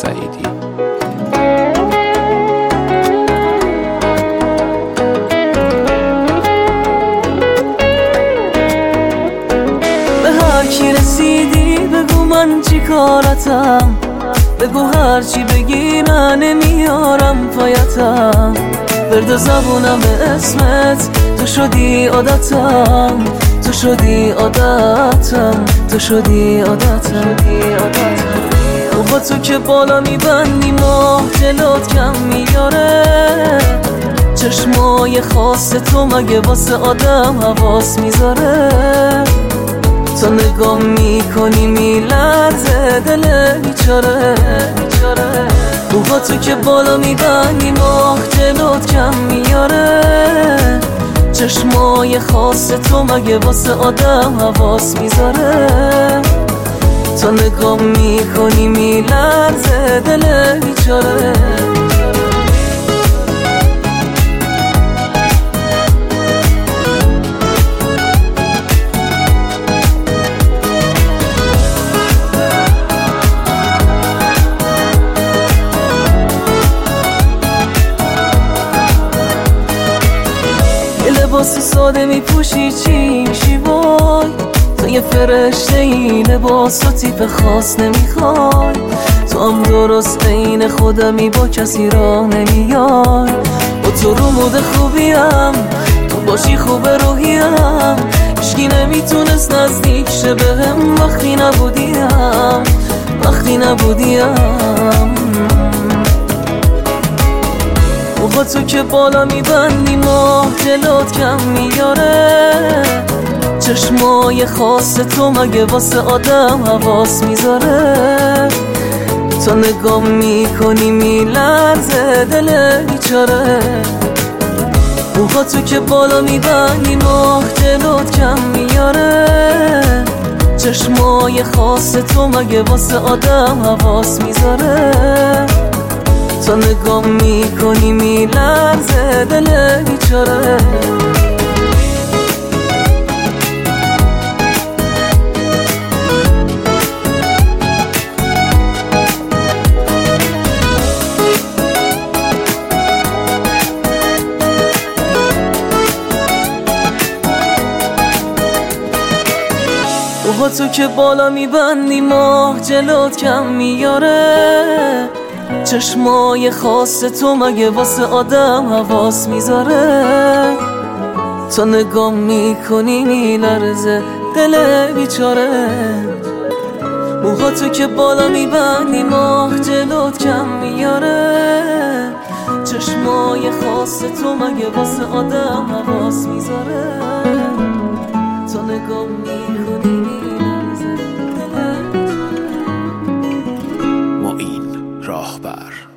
سعیدی. به هر کی رسیدی بگو من چی کارتم، بگو هر چی بگی من نمیارم پایتم. ورد زبونم به اسمت، تو شدی عادتم، تو شدی عادتم، تو شدی عادتم. با تو که بالا میبندی ماه جلوت کم میاره، چشمای خاص تو مگه واسه آدم حواس میذاره. تو نگاه میکنی میلرزه دل بیچاره. با تو که بالا میبندی ماه جلوت کم میاره، چشمای خاص تو مگه واسه آدم حواس میذاره. تو نگاه میکنی میلرزه دل بیچاره. لباس ساده میپوشی چی میشی وای، تو یه فرشته ای لباس و تیپ خاص نمیخوای. تو هم درست عین خودمی با کسی راه نمیای. با تو رو مود خوبیم، تو باشی خوب روحیم. هیچکی نمیتونست نزدیک شه بهم وقتی نبودیم، وقتی نبودیم. با تو که بالا میبندی ماه جلوت کم میاره، چشمای خاص تو مگه واسه آدم حواس میذاره. تو نگاه میکنی میلرزه دل بیچاره. با تو که بالا میبندی ماه جلوت کم میاره، چشمای خاص تو مگه واسه آدم حواس میذاره. تو نگاه میکنی میلرزه دل بیچاره. با تو که بالا میبندی ماه جلوت کم میاره، چشمای خاص تو مگه واسه آدم حواس میذاره. تو نگاه میکنی میلرزه دل بیچاره. موها تو که بالا میبندی ماه جلوت کم میاره، چشمای خاص تو مگه واسه آدم حواس میذاره. تو نگاه میکنی میلرزه دل بیچاره. معین راهبر.